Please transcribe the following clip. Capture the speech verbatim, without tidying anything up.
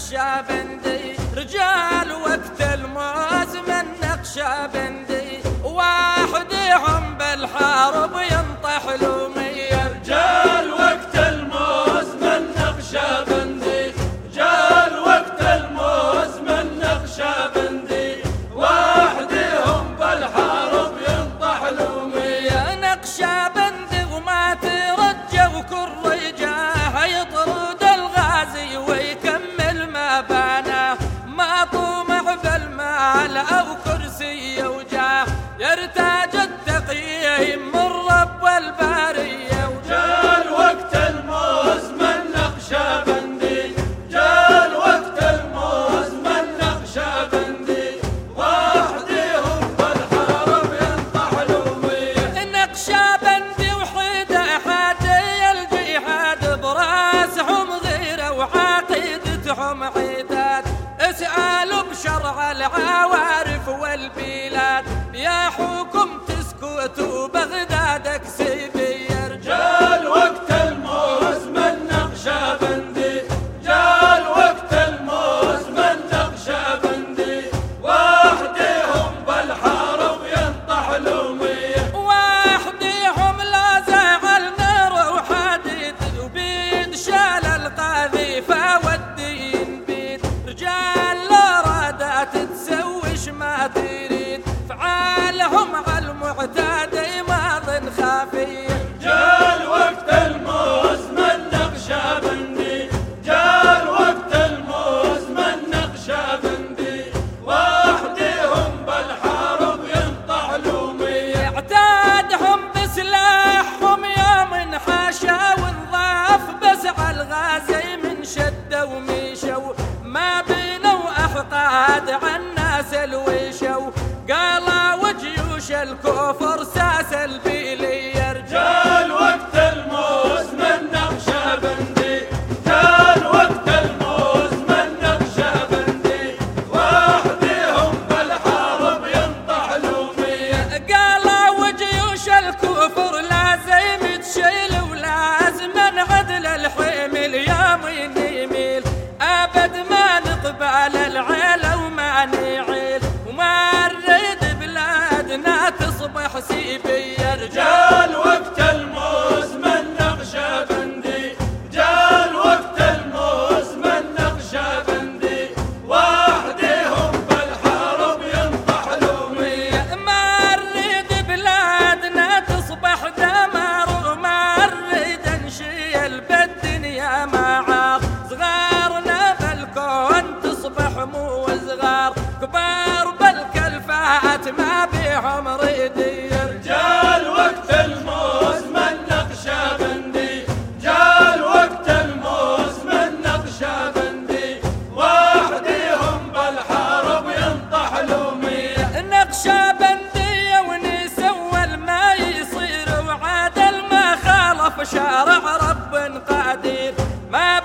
النقشبندي رجال وقت الموز من نقشبندي واحدهم بالحرب ينطح لومية رجال وقت الموز من نقشبندي رجال وقت الموز من نقشبندي واحدهم بالحرب ينطح لومية نقشبندي وما ترجى وكل رجاه يطرد الغازي ويكمل ما باناه ما طمع بالمال أو كرسي وجاه يرتاج التقي من رب البارية وجال وقت الموز من نقشبندي جال وقت الموز من نقشبندي وحدهم بالحرب ينطح لومية نقشبندي وحده حادي الجهاد براسهم غيره وعقيدتهم عتاد اسألوا بشرع العوارف والبلاد يا حكم تسكتوا بغدادك سيبية رجال وقت الموز من نقشبندي جال وقت الموز من نقشبندي وحدهم بالحرب ينطح لومية وحدهم لا زعل نار وحديد وبيد شال القذيفة والدين بيد رجال لا رادت تسويش ما تريد فعالهم على المعتاد ماض خافية جال وقت الموز من نقشبندي جال وقت الموز من نقشبندي وحدهم بالحرب ينطح لومية اعتادهم بسلاحهم يوم حاشا ونضاف بزع الغازي من شدة وميشو ما بينوا أحقاد عن ناس الويشو قالا وجيوش الكفر ساس البيلية رجال وقت الموز من نقشبندي جال وقت الموز من نقشبندي وحدهم بالحرب ينطح لومية قالا وجيوش الكفر لازم تشيل ولازم نعدل الحمل يوم يميل أبد ما نقبل العيل وما نعيل وما نريد بلادنا تصبح سيبية رجال وقت الموز من نقشبندي رجال وقت الموز من نقشبندي وحدهم بالحرب ينطح لومية ما نريد بلادنا تصبح دمار وما نريد نشيل بالدنيا معاق صغارنا بالكون تصبح مو صغار كبار بالكلفات ما بيهم ريدية رجال وقت الموز من نقشبندي جال وقت الموز من نقشبندي وحدهم بالحرب ينطح لومية النقشبندي ونسوى ما يصير وعادل ما خالف شارع رب قدير ما